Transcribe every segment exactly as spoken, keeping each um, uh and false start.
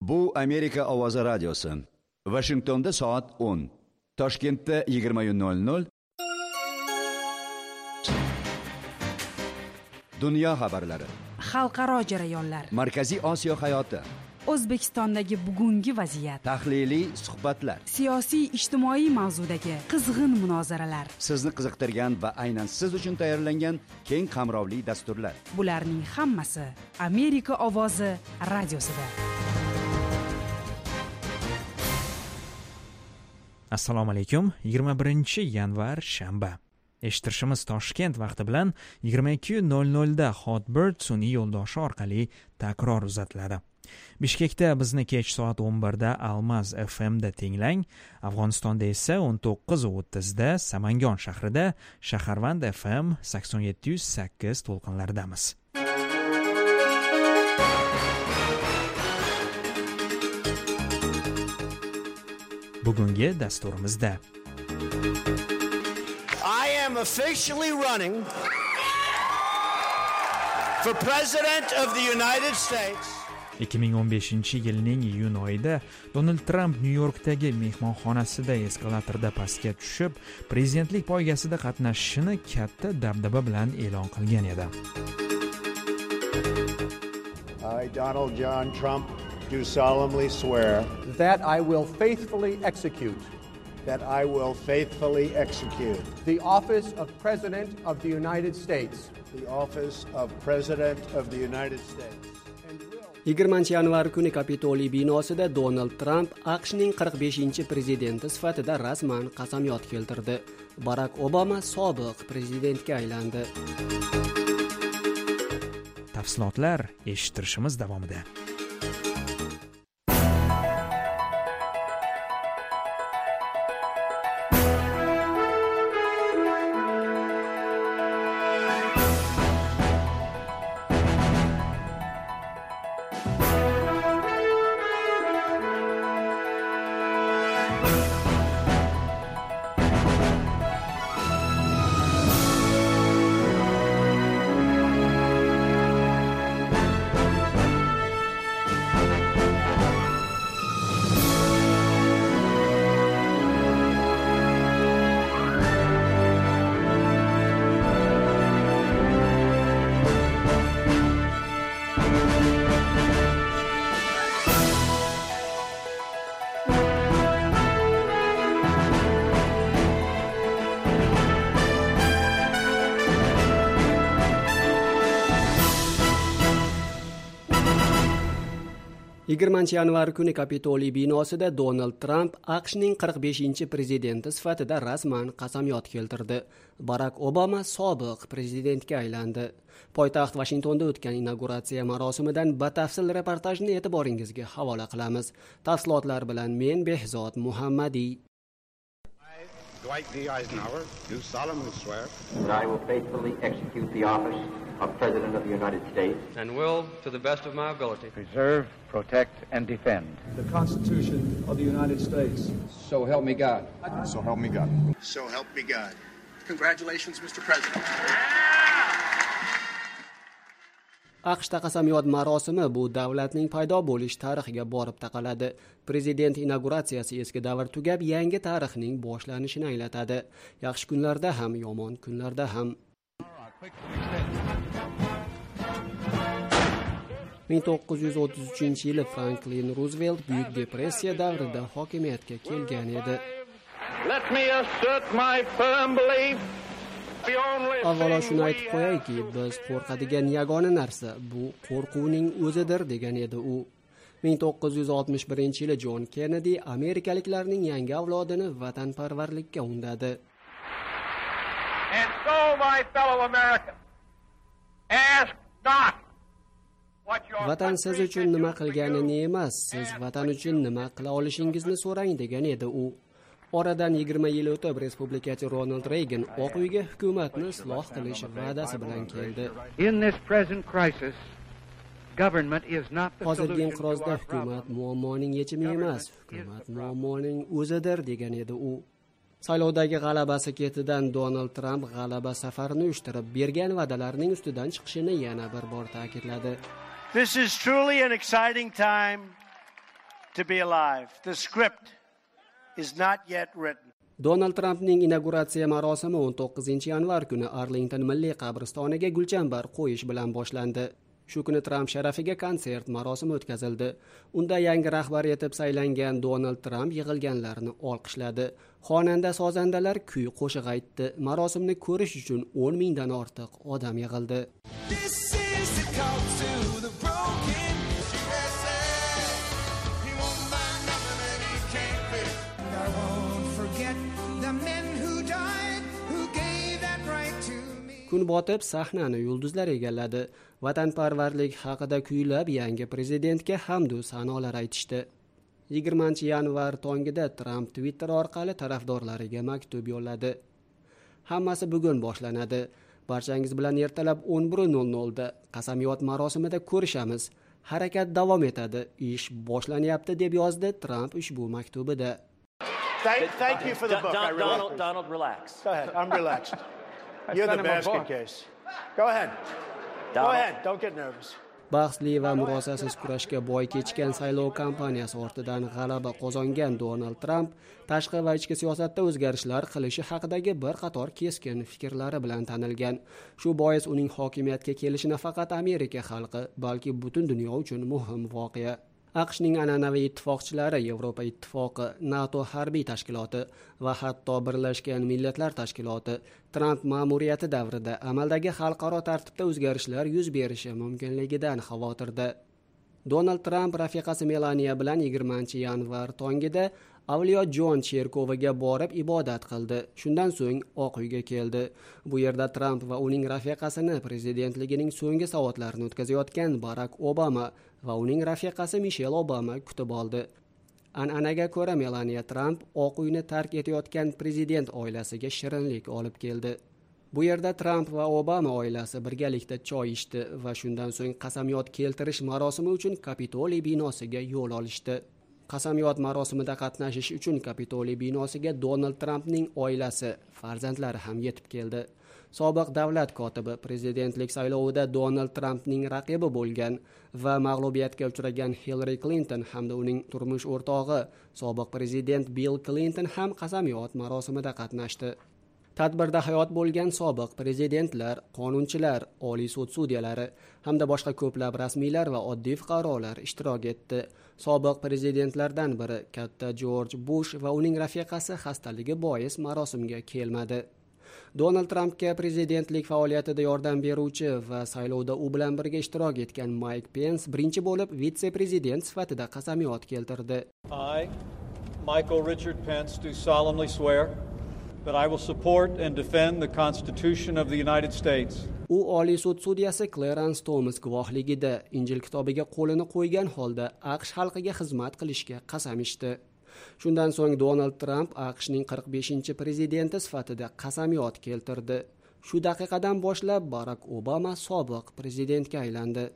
Bu Amerika ovozi radiosi. Washingtonda soat o'n, Toshkentda yigirma nol nol. Dunyo xabarlari, xalqaro jarayonlar, Markaziy Osiyo hayoti, O'zbekistondagi bugungi vaziyat, tahliliy suhbatlar, siyosiy ijtimoiy mavzudagi qizg'in munozaralar, sizni qiziqtirgan va aynan siz uchun tayyorlangan keng qamrovli dasturlar. Bularning hammasi Amerika ovozi radiosida. Assalomu alaykum. yigirma birinchi yanvar shanba. Eshittirishimiz Toshkent vaqti bilan yigirma ikki nol nol da Hotbird sun'iy yo'ldoshi orqali takror uzatiladi. Bishkekda bizni kech soat o'n birda Almaz F M da tinglang. Afg'onistonda esa o'n to'qqiz o'ttiz da Samangon shahrida Shaharvand F M sakson yetti yuz sakkiz to'lqinlaridamiz. Bugungi dasturimizda I am officially running for President of the United States. ikki ming o'n beshinchi yilning iyun oyida Donald Trump Nyu-Yorkdagi mehmonxonasida eskalatorda pastga tushib, prezidentlik poygasida qatnashishini katta dabdaba bilan e'lon qilgan edi. I, Donald John Trump, do solemnly swear that I will faithfully execute that I will faithfully execute the office of President of the United States the office of President of the United States. yigirmanchi yanvar kuni Kapitoliy binosida Donald Trump AQShning qirq beshinchi prezidenti sifatida rasman qasamyod keltirdi. Barack Obama sobiq prezidentga aylandi. Tafsilotlar eshittirishimiz davomida. yigirmanchi yanvar kuni Kapitoliy binosida Donald Trump AQShning qirq beshinchi prezidenti sifatida rasman qasamyod keltirdi. Barack Obama sobiq prezidentga aylandi. Poytaxt Washingtonda o'tgan inauguratsiya marosimidan batafsil reportajni e'tiboringizga havola qilamiz. Tafsilotlar bilan men Behzod Muhammadiy. Dwight D. Eisenhower, do solemnly swear that I will faithfully execute the office of President of the United States and will, to the best of my ability, preserve, protect, and defend the Constitution of the United States. So help me God. So help me God. So help me God. Congratulations, Mister President. AQShda qasamyod marosimi bu davlatning paydo bo'lish tarixiga borib taqaladi. Prezident inauguratsiyasi eski davr tugab, yangi tarixning boshlanishini anglatadi. Yaxshi kunlarda ham, yomon kunlarda ham. ming to'qqiz yuz o'ttiz uchinchi yili Franklin Roosevelt Buyuk depressiya davrida hokimiyatga kelgan edi. Let me assert my firm belief. Avvalo shuni aytib qo'yayki, biz qo'rqadigan yagona narsa bu qo'rquvning o'zidir degan edi u. ming to'qqiz yuz oltmish birinchi yili John Kennedy amerikaliklarning yangi avlodini vatanparvarlikka undadi. And so, my fellow Americans, ask not what your Vatan siz uchun nima qilganini emas, siz vatan uchun nima qila olishingizni so'rang degan edi u. Oradan yigirma yil o'tib, respublikachi Ronald Reagan Oq uyga hukumatni isloh qilish va'dasi bilan keldi. In this present crisis, government is not the Hozirgi solution inqirozda to our hukumat problem. muammoning yechimi emas, hukumat muammoning o'zidir degan edi u. Saylovdagi g'alabasi ketidan Donald Trump g'alaba safarini uyushtirib, bergan va'dalarning ustidan chiqishini yana bir bor ta'kidladi. This is truly an exciting time to be alive. The script is not yet written. Donald Trampning inauguratsiya marosimi o'n to'qqizinchi yanvar kuni Arlington Milliy qabristoniga gulchambar qo'yish bilan boshlandi. Shu kuni Tramp sharafiga konsert marosimi o'tkazildi. Unda yangi rahbar etib saylangan Donald Tramp yig'ilganlarni olqishladi. Xonanda sozandalar kuy qo'shiq aytdi. Marosimni ko'rish uchun o'n mingdan ortiq odam yig'ildi. Kun botib sahnani yulduzlar egalladi. Vatanparvarlik haqida kuylab yangi prezidentga hamdu sanolar aytishdi. yigirmanchi yanvar tongida Tramp Twitter orqali tarafdorlariga maktub yo'lladi. Hammasi bugun boshlanadi. Barchangiz bilan ertalab o'n bir nol nolda qasamyod marosimida ko'rishamiz. Harakat davom etadi. Ish boshlanyapti deb yozdi Tramp ushbu maktubida. Thank, thank you for the book. Donald, I really Donald, Donald, relax. Go ahead. I'm relaxed. You're the basket case. Go ahead. Go ahead. Don't get nervous. Bahsli va murosasiz kurashga boy kechgan saylov kampaniyasi ortidan g'alaba qozongan Donald Tramp tashqi va ichki siyosatda o'zgarishlar qilishi haqidagi bir qator keskin fikrlari bilan tanilgan. Shu bois uning hokimiyatga kelishi nafaqat Amerika xalqi, balki butun dunyo uchun muhim voqea. AQShning an'anaviy ittifoqchilari Yevropa ittifoqi, NATO harbiy tashkiloti va hatto Birlashgan Millatlar tashkiloti Tramp ma'muriyati davrida amaldagi xalqaro tartibda o'zgarishlar yuz berishi mumkinligidan xavotirda. Donald Tramp rafiqasi Melaniya bilan yigirmanchi yanvar tongida Avliyo Jon cherkoviga borib ibodat qildi. Shundan so'ng Oq uyga keldi. Bu yerda Tramp va uning rafiqasini prezidentligining so'nggi soatlarini o'tkazayotgan Barack Obama va uning rafiqasi Michelle Obama kutib oldi. An'anaga ko'ra Melaniya Tramp Oq uyni tark etayotgan prezident oilasiga shirinlik olib keldi. Bu yerda Tramp va Obama oilasi birgalikda choy ichdi va shundan so'ng qasamyod keltirish marosimi uchun Kapitoliy binosiga yo'l olishdi. Qasamyod marosimida qatnashish uchun Kapitoliy binosiga Donald Trampning oilasi, farzandlari ham yetib keldi. Sobiq davlat kotibi prezidentlik saylovida Donald Trampning raqibi bo'lgan va mag'lubiyatga uchragan Hillary Clinton hamda uning turmush o'rtog'i, sobiq prezident Bill Clinton ham qasamyod marosimida qatnashdi. Tadbirda hayot bo'lgan sobiq prezidentlar, qonunchilar, Oliy sud sudyalari hamda boshqa ko'plab rasmiylar va oddiy fuqarolar ishtirok etdi. Sobiq prezidentlardan biri katta George Bush va uning rafiqasi xastaligi bois marosimga kelmadi. Donald Trampga prezidentlik faoliyatida yordam beruvchi va saylovda u bilan birga ishtirok etgan Mike Pence birinchi bo'lib vitse-prezident sifatida qasamyod keltirdi. I, Michael Richard Pence, do solemnly swear that I will support and defend the Constitution of the United States. U Oliy sud sudyasi Clarence Thomas guvohligida Injil kitobiga qo'lini qo'ygan holda AQSh xalqiga xizmat qilishga qasam ichdi. Shundan so'ng Donald Trump AQShning qirq beshinchi prezidenti sifatida qasamyod keltirdi. Shu daqiqadan boshlab Barack Obama sobiq prezidentga aylandi.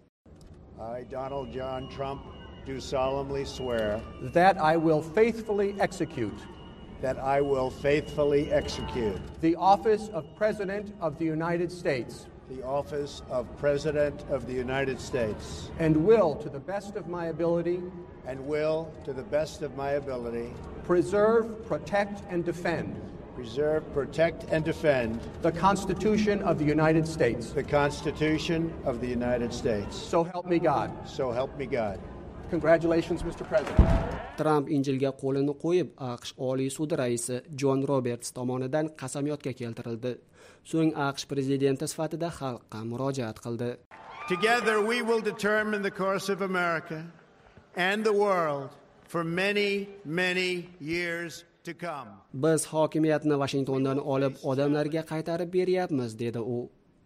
I, Donald John Trump, do solemnly swear that I will faithfully execute that I will faithfully execute the office of President of the United States the office of President of the United States and will, to the best of my ability, and will, to the best of my ability, preserve, protect, and defend preserve, protect, and defend the Constitution of the United States. the Constitution of the United States. So help me God. So help me God. Congratulations, Mister President. Trump Injilga qo'lini qo'yib, AQSh Oliy sudi raisi John Roberts tomonidan qasamyodga keltirildi. So'ng AQSh prezidenti sifatida xalqqa murojaat qildi. Together we will determine the course of America and the world for many, many years to come. Biz hokimiyatni Washingtondan olib odamlarga qaytarib beryapmiz, dedi u.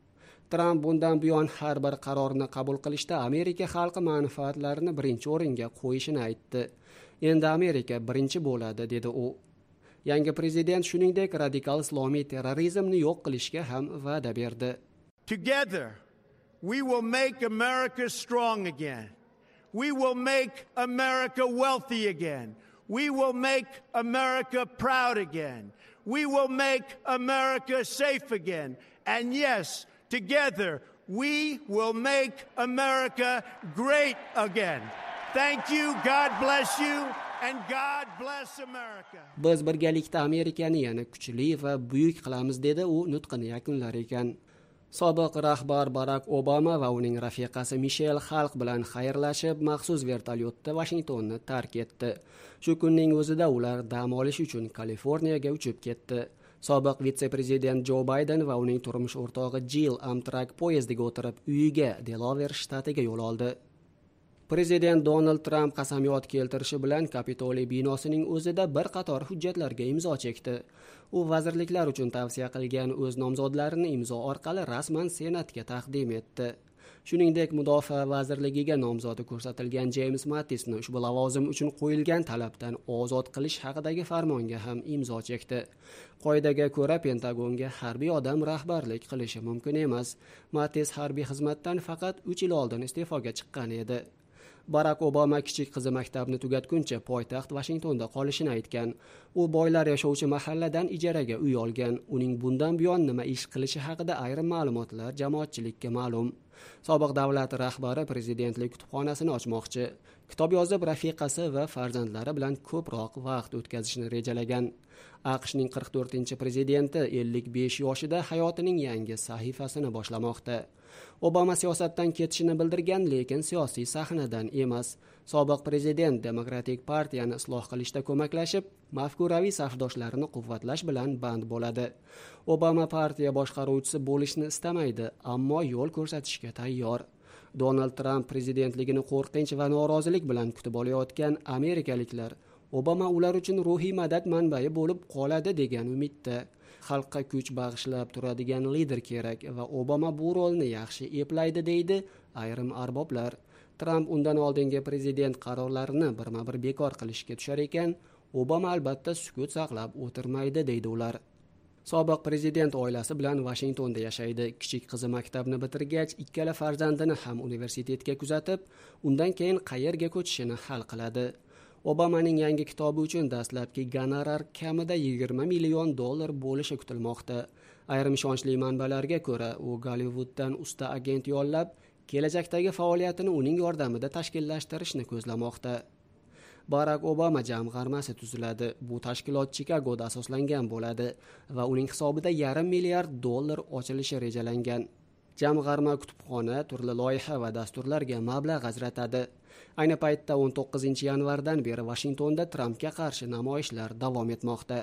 Trump bundan buyon har bir qarorni qabul qilishda Amerika xalqi manfaatlarini birinchi o'ringa qo'yishini aytdi. Endi Amerika birinchi bo'ladi, dedi u. Yangi prezident shuningdek radikal islomiy terrorizmni yo'q qilishga ham va'da berdi. Together we will make America strong again. We will make America wealthy again. We will make America proud again. We will make America safe again. And yes, together we will make America great again. Thank you, God bless you, and God bless America. Biz birgalikda Amerikani yana kuchli va buyuk qilamiz, dedi u nutqini yakunlar ekan. Sobiq rahbar Barak Obama va uning rafiqasi Michelle xalq bilan xayrlashib, maxsus vertolyotda Washingtonni tark etdi. Shu kunning o'zida ular dam olish uchun Kaliforniyaga uchib ketdi. Sobiq vitse-prezident Joe Biden va uning turmush o'rtog'i Jill Amtrak poyezdiga o'tirib uyiga Delaware shtatiga yo'l oldi. Prezident Donald Trump qasamyod keltirishi bilan Kapitoliy binosining o'zida bir qator hujjatlarga imzo chekdi. U vazirliklar uchun tavsiya qilgan o'z nomzodlarini imzo orqali rasman Senatga taqdim etdi. Shuningdek, Mudofaa vazirligiga nomzodi ko'rsatilgan James Mattisni ushbu lavozim uchun qo'yilgan talabdan ozod qilish haqidagi farmonga ham imzo chekdi. Qoidaga ko'ra, Pentagonga harbiy odam rahbarlik qilishi mumkin emas. Mattis harbiy xizmatdan faqat uch yil oldin iste'foga chiqqan edi. Barak Obama kichik qizi maktabni tugatguncha poytaxt Washingtonda qolishini aytgan. U boylar yashovchi mahalladan ijaraga uy olgan. Uning bundan buyon nima ish qilishi haqida ayrim ma'lumotlar jamoatchilikka ma'lum. Sobiq davlat rahbari prezidentlik kutubxonasini ochmoqchi. Kitob yozib, rafiqasi va farzandlari bilan ko'proq vaqt o'tkazishni rejalagan. AQShning qirq to'rtinchi prezidenti ellik besh yoshida hayotining yangi sahifasini boshlamoqda. Obama siyosatdan ketishini bildirgan, lekin siyosiy sahnadan emas. Sobiq prezident Demokratik partiyani isloh qilishda ko'maklashib, mafkuraviy safdoshlarini quvvatlash bilan band bo'ladi. Obama partiya boshqaruvchisi bo'lishni istamaydi, ammo yo'l ko'rsatishga tayyor. Donald Trump prezidentligini qo'rqinch va norozilik bilan kutib olayotgan amerikaliklar Obama ular uchun ruhiy madad manbai bo'lib qoladi degan umidda. Xalqqa kuch bag'ishlab turadigan lider kerak va Obama bu rolni yaxshi eplaydi, deydi ayrim arboblar. Trump undan oldingi prezident qarorlarini birma-bir bekor qilishga tushar ekan, Obama albatta sukut saqlab o'tirmaydi, deydi ular. Sobiq prezident oilasi bilan Washingtonda yashaydi. Kichik qizi maktabni bitirgach, ikkala farzandini ham universitetga kuzatib, undan keyin qayerga ko'chishini hal qiladi. Obamaning yangi kitobi uchun dastlabki gonorar kamida yigirma million dollar bo'lishi kutilmoqda. Ayrim ishonchli manbalarga ko'ra, u Gollywooddan usta agent yollab, kelajakdagi faoliyatini uning yordamida tashkillashtirishni ko'zlamoqda. Barak Obama jamg'armasi tuziladi. Bu tashkilot Chikagoda asoslangan bo'ladi va uning hisobida yarim milliard dollar ochilishi rejalangan. Jamg'arma kutubxona, turli loyiha va dasturlarga mablag' ajratadi. Ayni paytda o'n to'qqizinchi yanvardan beri Washingtonda Trumpga qarshi namoyishlar davom etmoqda.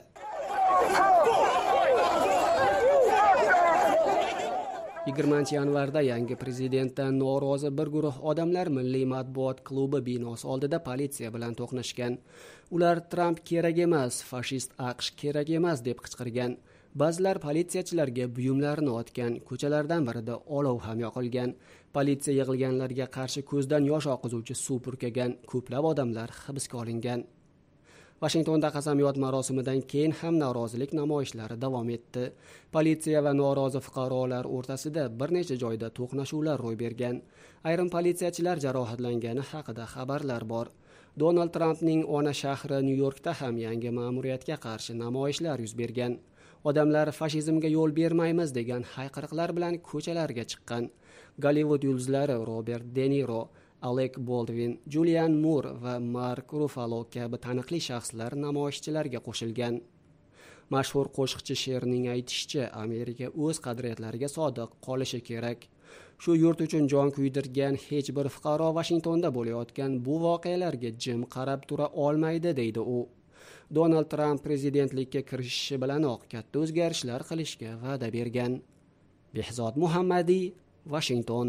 yigirmanchi yanvarda yangi prezidentdan norozi bir guruh odamlar Milliy matbuot klubi binosi oldida politsiya bilan to'qnashgan. Ular Trump kerak emas, fashist AQSh kerak emas deb qichqirgan. Ba'zilar politsiyachilarga buyumlarini otgan, ko'chalardan birida olov ham yoqilgan. Politsiya yig'ilganlarga qarshi ko'zdan yosh oqizuvchi suv purkagan, ko'plab odamlar hibsga olingan. Washingtonda qasamyod marosimidan keyin ham norozilik namoyishlari davom etdi. Politsiya va norozi fuqarolar o'rtasida bir necha joyda to'qnashuvlar ro'y bergan. Ayrim politsiyachilar jarohatlangani haqida xabarlar bor. Donald Trampning ona shahri Nyu-Yorkda ham yangi ma'muriyatga qarshi namoyishlar yuz bergan. Odamlar fashizmga yo'l bermaymiz degan hayqiriqlar bilan ko'chalarga chiqqan. Gollywood yulduzlari Robert De Niro, Alec Baldwin, Julianne Moore va Mark Ruffalo kabi taniqli shaxslar namoyishchilarga qo'shilgan. Mashhur qo'shiqchi Sherning aytishicha, Amerika o'z qadriyatlariga sodiq qolishi kerak. Shu yurt uchun jon kuydirgan hech bir fuqaro Washingtonda bo'layotgan bu voqealarga jim qarab tura olmaydi, deydi u. Donald Trump prezidentlikka kirishishi bilanoq katta o'zgarishlar qilishga va'da bergan. Behzod Muhammadiy, Washington.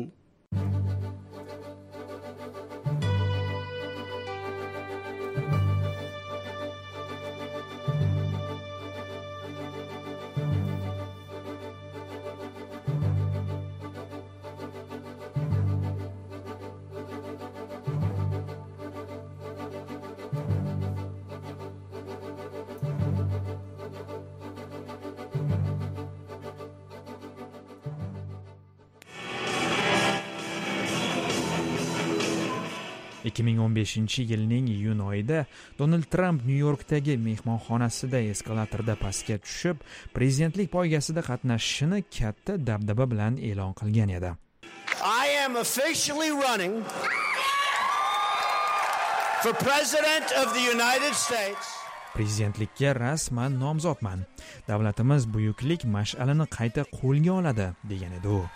ikki ming o'n beshinchi yilning iyun oyida Donald Trump Nyu-Yorkdagi mehmonxonasida eskalatorda pastga tushib, prezidentlik poygasida qatnashishini katta dabdaba bilan e'lon qilgan edi. I am officially running For President of the United States. Prezidentlikka rasman nomzodman. Davlatimiz buyuklik mash'alini qayta qo'lga oladi, degan edi u.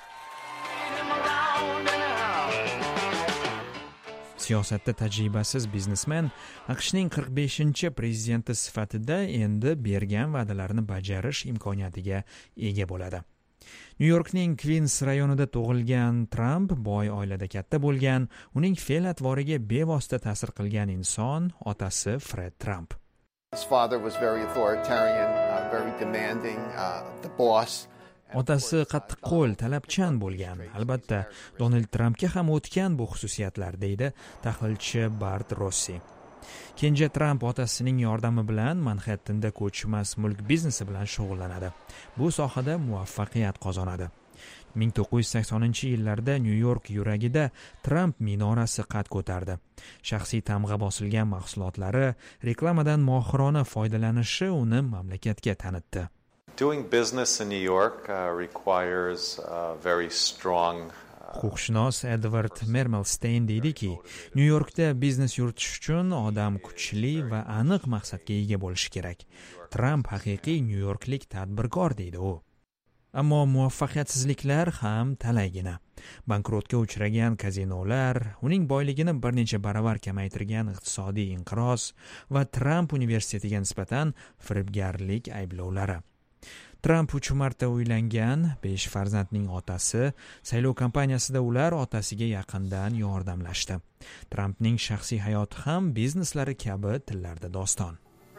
Siyosatda tajribasiz biznesmen AQShning qirq beshinchi prezidenti sifatida endi bergan va'dalarini bajarish imkoniyatiga ega bo'ladi. Nyu-Yorkning Queens rayonida tug'ilgan Tramp boy oilada katta bo'lgan, uning fe'l-atvoriga bevosita ta'sir qilgan inson otasi Fred Trump. His father was very authoritarian, uh, very demanding, uh, the boss. Otasi qattiqqo'l, talabchan bo'lgan. Albatta, Donald Trampga ham o'tgan bu xususiyatlar, deydi tahlilchi Bart Rossi. Kenja Tramp otasining yordami bilan Manhattanda ko'chmas mulk biznesi bilan shug'ullanadi. Bu sohada muvaffaqiyat qozonadi. ming to'qqiz yuz saksoninchi yillarda Nyu-York yuragida Tramp minorasi qad ko'tardi. Shaxsiy tamg'a bosilgan mahsulotlari, reklamadan mohirona foydalanishi uni mamlakatga tanitdi. Doing business in New York uh, requires a very strong Huquqshunos Edward Mermelstein deydiki, Nyu-Yorkda biznes yuritish uchun odam kuchli va aniq maqsadga ega bo'lishi kerak. Tramp haqiqiy Nyu-Yorklik tadbirkor, deydi u. Ammo muvaffaqiyatsizliklar ham talaygina. Bankrotga uchragan kazinolar, uning boyligini bir necha baravar kamaytirgan iqtisodiy inqiroz va Tramp universitetiga nisbatan firibgarlik ayblovlari. Tramp uch marta uylangan, besh farzandning otasi, saylov kampaniyasida ular otasiga yaqindan yordamlashdi. Trampning shaxsiy hayoti ham bizneslari kabi tillarda doston.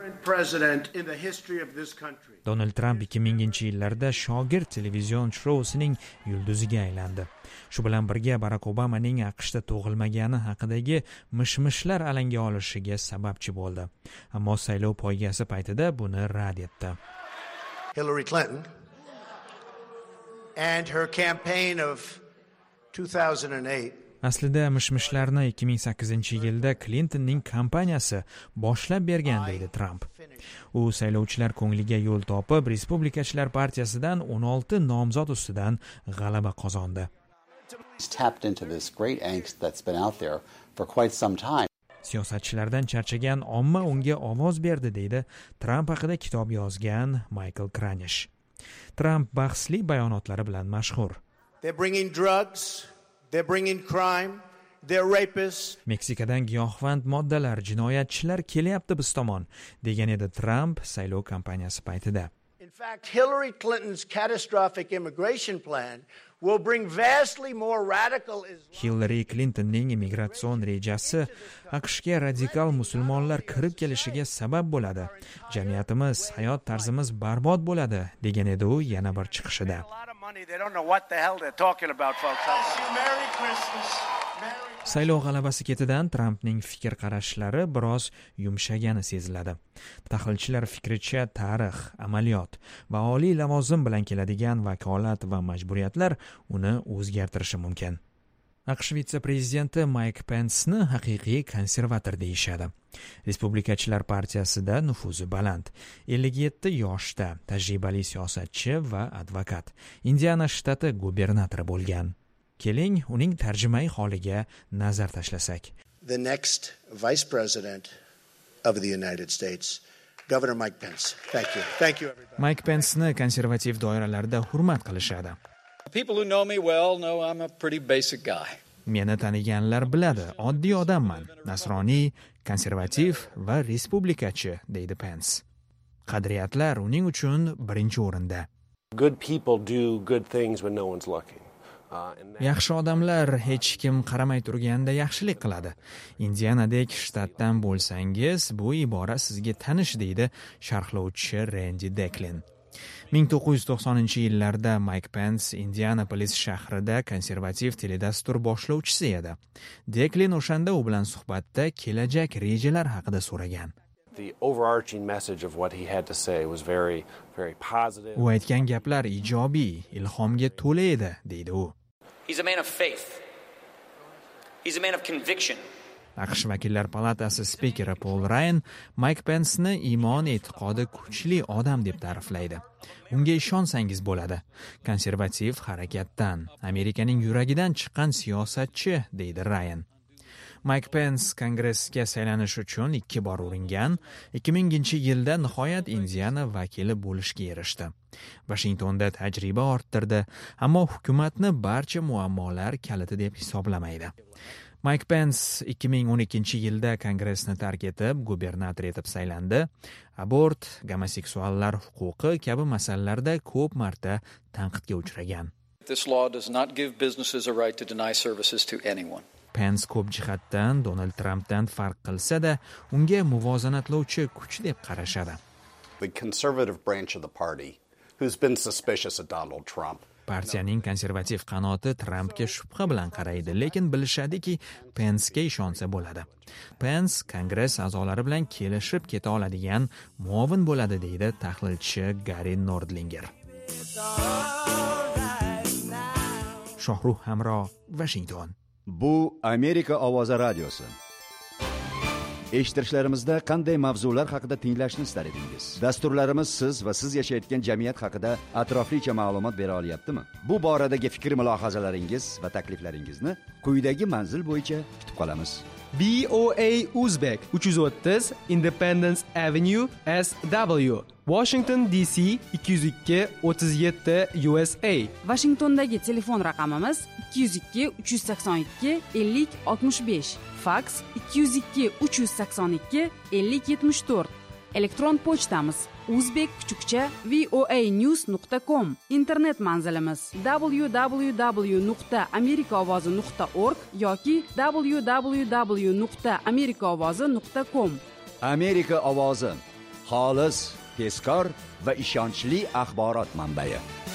Donald Trump ikki minginchi yillarda Shogird televizion shousining yulduziga aylandi. Shu bilan birga Barack Obamaning AQShda tug'ilmagani haqidagi mish-mishlar alanga olishiga sababchi bo'ldi. Ammo saylov poygasi paytida buni rad etdi. Hillary Clinton and her campaign of two thousand eight. Aslida mish-mishlarni ikki ming sakkizinchi yilda Clintonning kampaniyasi boshlab bergan, deydi Trump. U saylovchilar ko'ngliga yo'l topib, Respublikachilar partiyasidan o'n olti nomzod ustidan g'alaba qozondi. He's tapped into this great angst that's been out there for quite some time. Siyosatchilardan charchagan omma unga ovoz berdi, deydi Trump haqida kitob yozgan Michael Kranish. Trump bahsli bayonotlari bilan mashhur. They're bringing drugs, they're bringing crime, they're rapists. Meksikadan giyohvand moddalar, jinoyatchilar kelyapti biz tomon, degan edi Trump saylov kampaniyasi paytida. In fact, Hillary Clinton's catastrophic immigration plan will bring vastly more radical Islam. Hillary Clintonning immigratsion rejasi AQShga radikal musulmonlar kirib kelishiga sabab bo'ladi. Jamiyatimiz, hayot tarzimiz barbod bo'ladi, degan edi u yana bir chiqishida. Saylov g'alabasi ketidan Trampning fikr qarashlari biroz yumshagani seziladi. Tahlilchilar fikricha tarix, amaliyot va oliy lavozim bilan keladigan vakolat va majburiyatlar uni o'zgartirishi mumkin. AQSh vitse-prezidenti Mike Pence'ni haqiqiy konservator deyishadi. Respublikachilar partiyasida nufuzi baland, ellik yetti yoshda, tajribali siyosatchi va advokat, Indiana shtati gubernatori bo'lgan. Keling, uning tarjimai holiga nazar tashlasak. The next Vice President of the United States, Governor Mike Pence. Thank you. Thank you everybody. Mike Pence'ni konservativ doiralarda hurmat qilishadi. People who know me well know I'm a pretty basic guy. Meni taniganlar biladi, oddiy odamman, nasroniy, konservativ va respublikachi, deydi Pence. Qadriyatlar uning uchun birinchi o'rinda. Good people do good things when no one's looking. Yaxshi odamlar hech kim qaramay turganda yaxshilik qiladi. Indianadek shtatdan bo'lsangiz, bu ibora sizga tanish, deydi sharhlovchi Randy Declan. ming to'qqiz yuz to'qsoninchi yillarda Mike Pence Indianapolis shahrida konservativ teledastur boshlovchisi edi. Declan o'shanda u bilan suhbatda kelajak rejalar haqida so'ragan. The overarching message of what he had to say was very very positive. U aytgan gaplar ijobiy, ilhomga to'la edi, deydi u. He's a man of faith. He's a man of conviction. AQSh vakillar palatasi spikeri Paul Ryan Mike Pence'ni iymon e'tiqodi kuchli odam deb ta'riflaydi. Unga ishonsangiz bo'ladi. Konservativ harakatdan, Amerikaning yuragidan chiqqan siyosatchi, deydi Ryan. Mike Pence Kongressga saylanish uchun ikki bor uringan, ikki minginchi yilda nihoyat Indiana vakili bo'lishga erishdi. Washingtonda tajriba orttirdi, ammo hukumatni barcha muammolar kaliti deb hisoblamaydi. Mike Pence ikki ming o'n ikkinchi yilda Kongressni tark etib, gubernator etib saylandi. Abort, gomoseksuallar huquqi kabi masalalarda ko'p marta tanqidga uchragan. This law does not give businesses a right to deny services to anyone. Pence ko'p jihatdan Donald Trumpdan farq qilsa-da, unga muvozanatlovchi kuch deb qarashadi. The conservative branch of the party, who's been suspicious of Donald Trump, partiyaning konservativ qanoti Trumpga shubha bilan qaraydi, lekin bilishadiki, Pence'ga ishonsa bo'ladi. Pence Kongress a'zolari bilan kelishib keta oladigan muovin bo'ladi, deydi tahlilchi Gary Nordlinger. Shohruh Hamro, Washington. Bu Amerika ovozi radiosi. Eshittirishlarimizda qanday mavzular haqida tinglashni istar edingiz? Dasturlarimiz siz va siz yashayotgan jamiyat haqida atroflicha ma'lumot bera olyaptimi? Bu boradagi fikr-mulohazalaringiz va takliflaringizni quyidagi manzil bo'yicha kutib qolamiz. B O A Uzbek uch yuz o'ttiz Independence Avenue S W Washington D C ikki yuz ikki o'ttiz yetti U S A. Washingtondagi telefon raqamimiz ikki yuz ikki uch yuz sakson ikki ellik oltmish besh, faks ikki yuz ikki uch yuz sakson ikki ellik yetmish to'rt. Elektron pochtamiz uzbek kuchukcha voanews nuqta com. Internet manzilimiz w w w nuqta amerikaovozi nuqta org yoki w w w nuqta amerikaovozi nuqta com. Amerika ovozi, xolis, tezkor va ishonchli axborot manbai.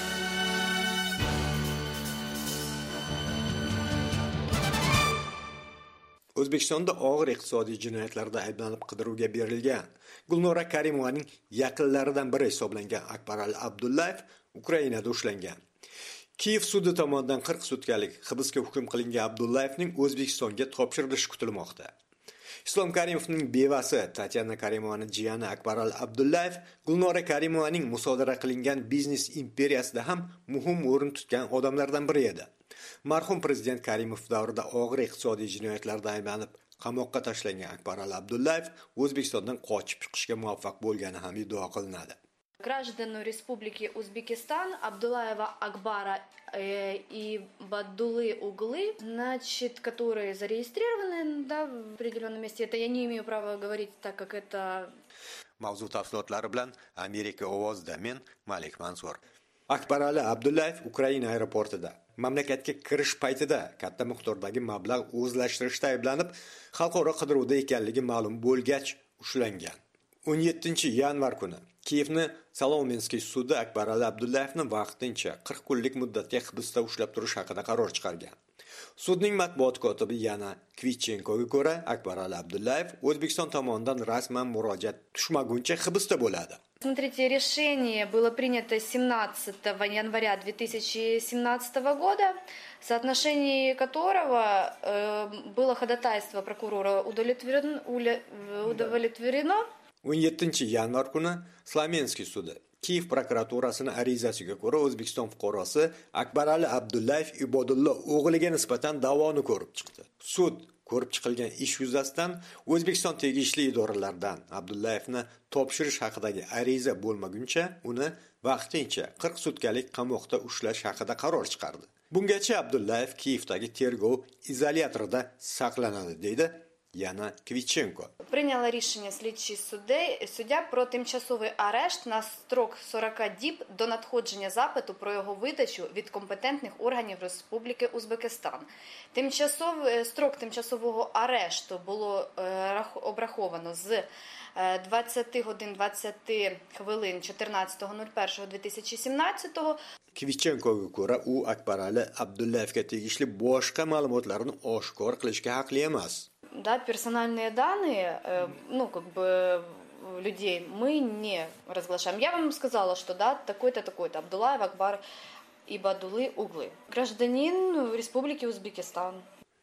O'zbekistonda og'ir iqtisodiy jinoyatlarda ayblanib qidiruvga berilgan Gulnora Karimovaning yaqinlaridan biri hisoblangan Akbarali Abdullayev Ukrainada ushlangan. Kiyev sudi tomonidan qirq sutkalik hibsga hukm qilingan Abdullayevning O'zbekistonga topshirilishi kutilmoqda. Islom Karimovning bevasi Tatyana Karimovaning jiyani Akbarali Abdullayev Gulnora Karimovaning musodara qilingan biznes imperiyasida ham muhim o'rin tutgan odamlardan biri edi. Marhum prezident Karimov davrida og'ir iqtisodiy jinoyatlarda ayblanib qamoqqa tashlangan Akbarali Abdullayev O'zbekistondan qochib chiqishga muvaffaq bo'lgani ham iddia qilinadi. Граждану Республики Узбекистан Абдуллаева Акбара э, и Бадулы Углы, значит, которые зарегистрированы, да, в определенном месте. Это я не имею права говорить, так как это... Mavzu tafsilotlari bilan Amerika ovozida men Malik Mansur. Akbarali Abdullayev Ukraina aeroportida mamlakatga kirish paytida katta miqdordagi mablag' o'zlashtirishda ayblanib, xalqaro qidiruvda ekanligi ma'lum bo'lgach ushlangan. o'n yettinchi yanvar kuni Kiyevni Salomenskiy sudi Akbarali Abdullayevni vaqtincha qirq kunlik muddatga hibsda ushlab turish haqida qaror chiqargan. Sudning matbuot kotibi yana Kvitchenkoga ko'ra, Akbarali Abdullayev O'zbekiston tomonidan rasman murojaat tushmaguncha hibsda bo'ladi. Смотрите, решение было принято семнадцатого января две тысячи семнадцатого года, в соотношении которого э, было ходатайство прокурора удовлетворено, удовлетворено. o'n yettinchi yanvar kuni Slomenskiy sudi Kiyev prokuraturasining arizasiga ko'ra O'zbekiston fuqarosi Akbarali Abdullayev Ibodullo o'g'liga nisbatan da'voni ko'rib chiqdi. Sud ko'rib chiqilgan ish yuzasidan O'zbekiston tegishli idoralaridan Abdullayevni topshirish haqidagi ariza bo'lmaguncha uni vaqtincha qirq sutkalik qamoqda ushlash haqida qaror chiqardi. Bungacha Abdullayev Kiyevdagi tergov izolyatorida saqlanadi, deydi Яна Квитченко. Прийняла рішення слідчий суддя про тимчасовий арешт на строк сорок діб до надходження запиту про його видачу від компетентних органів Республіки Узбекистан. Тимчасовий строк тимчасового арешту було е, обраховано з двадцяти годин двадцяти хвилин чотирнадцятого першого дві тисячі сімнадцятого. Kvitchenkoga ko'ra, u Akbarali Abdullayevga tegishli boshqa ma'lumotlarni oshkor qilishga haqli emas. Да, персональные данные, э, ну, как бы, людей мы не разглашаем. Я вам сказала, что да, такой-то, такой-то, Абдуллаев Акбар и Бадулы Углы. Гражданин Республики Узбекистан.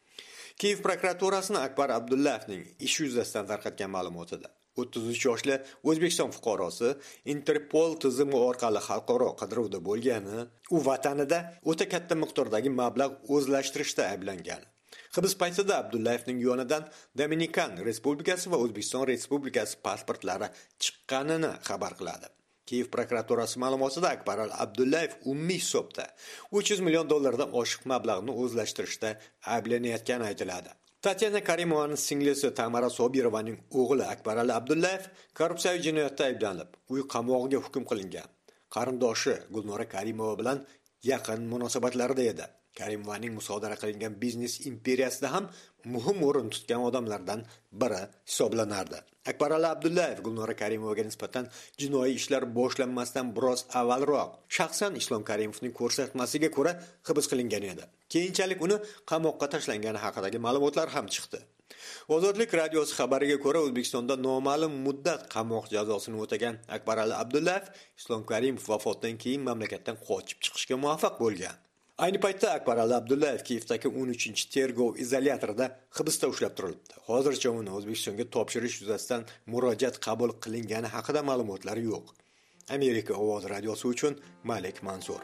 Kiyev prokuraturasining Akbar Abdullayevning ish yuzasidan tarqatgan ma'lumotida o'ttiz uch yoshli O'zbekiston fuqarosi Interpol tizimi orqali xalqaro qidiruvda bo'lgani, u vatanida o'ta katta miqdordagi mablag' o'zlashtirishda ayblangan. Hibs paytida Abdullayevning yonidan Dominikan Respublikasi va O'zbekiston Respublikasi pasportlari chiqqanini xabar qiladi. Kiyev prokuraturasi ma'lumotida Akbaral Abdullayev umumiy hisobda uch yuz million dollardan oshiq mablag'ni o'zlashtirishda ayblanayotgani aytiladi. Tatyana Karimovaning singlisi Tamara Sobirovaning o'g'li Akbaral Abdullayev korrupsiyaviy jinoyatda ayblanib, uy qamog'iga hukm qilingan. Qarindoshi Gulnora Karimova bilan yaqin munosabatlarda edi. Karimovaning musodara qilingan biznes imperiyasida ham muhim o'rin tutgan odamlardan biri hisoblanardi. Akbaral Abdullayev Gulnora Karimovaga nisbatan jinoiy ishlar boshlanmasdan biroz avvalroq shaxsan Islom Karimovning ko'rsatmasiga ko'ra hibs qilingan edi. Keyinchalik uni qamoqqa tashlangani haqidagi ma'lumotlar ham chiqdi. Ozodlik radiosi xabariga ko'ra, O'zbekistonda noma'lum muddat qamoq jazosini o'tagan Akbaral Abdullayev Islom Karimov vafotidan keyin mamlakatdan qochib chiqishga muvaffaq bo'lgan. Ayni paytda Akbaral Abdullayev Kiyevdagi o'n uchinchi tergov izolyatorida hibsda ushlab turilibdi. Hozircha uni O'zbekistonga topshirish yuzasidan murojaat qabul qilingani haqida ma'lumotlar yo'q. Amerika ovoz radiosi uchun Malik Mansur.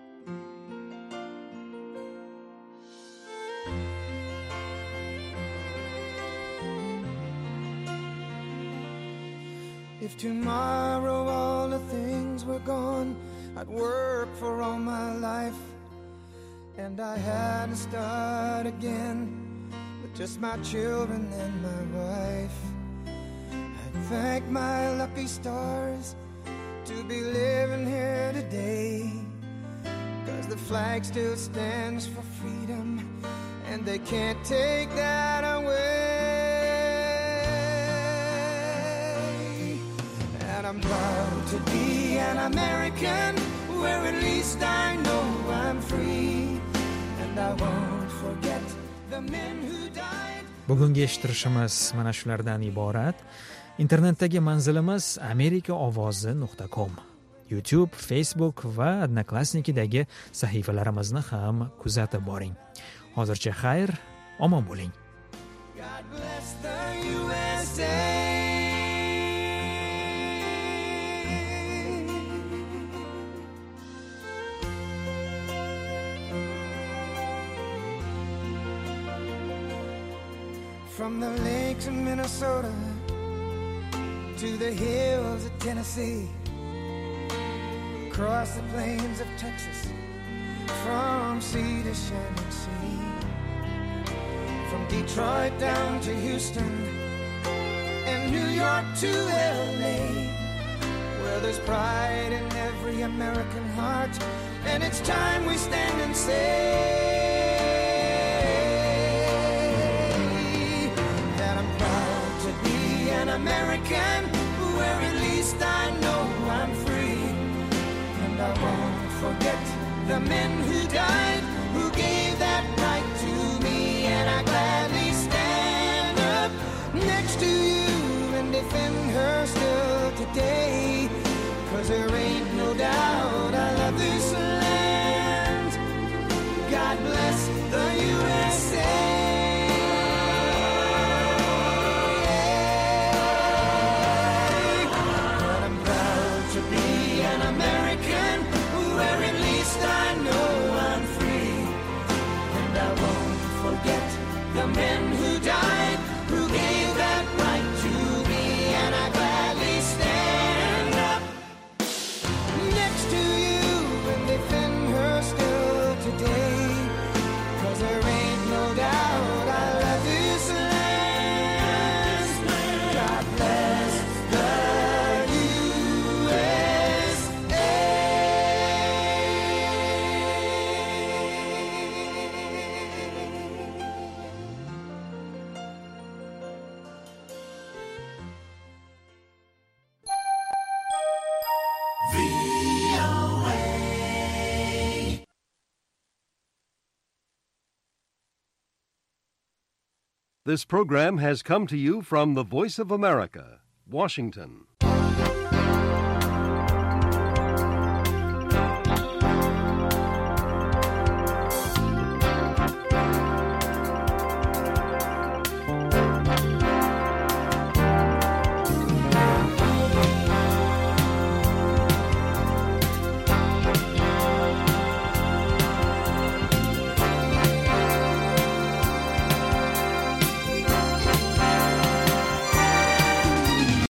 If tomorrow all the things were gone, I'd work for all my life. And I had to start again with just my children and my wife. I thank my lucky stars to be living here today, 'cause the flag still stands for freedom and they can't take that away. And I'm proud to be an American, where at least I know I'm free. Bugungi eshittirishimiz mana shulardan iborat. Internetdagi manzilimiz amerika ovozi nuqta com. YouTube, Facebook va Odnoklassnikidagi sahifalarimizni ham kuzatib boring. Hozircha xayr, omon bo'ling. God bless the U S A. From the lakes of Minnesota to the hills of Tennessee, across the plains of Texas, from sea to shining sea, from Detroit down to Houston and New York to L A, where there's pride in every American heart, and it's time we stand and say American, where at least I know I'm free. And I won't forget the men who died, who gave that right to me. And I gladly stand up next to you and defend her still today, 'cause there ain't no doubt I love this land. God bless the U S A. The men who died, who gave that right to me, and I gladly stand up next to you and defend her still today, 'cause there ain't no doubt I love this land. God bless the U S A. This program has come to you from the Voice of America, Washington.